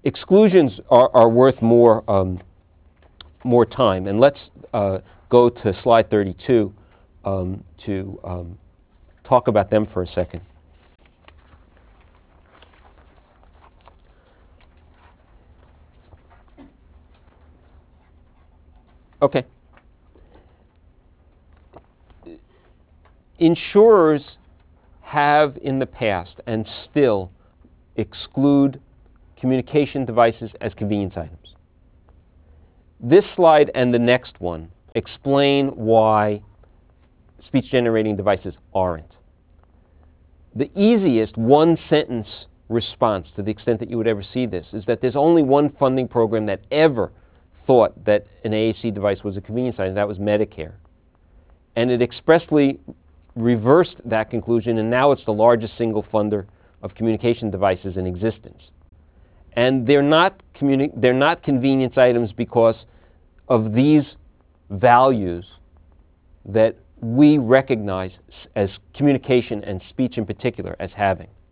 Exclusions are worth more, more time. And let's go to slide 32 to talk about them for a second. Okay. Insurers have in the past and still exclude communication devices as convenience items. This slide and the next one explain why speech-generating devices aren't. The easiest one-sentence response, to the extent that you would ever see this, is that there's only one funding program that ever thought that an AAC device was a convenience item. That was Medicare. And it expressly reversed that conclusion, and now it's the largest single funder of communication devices in existence. And they're not convenience items because of these values that we recognize as communication and speech in particular as having.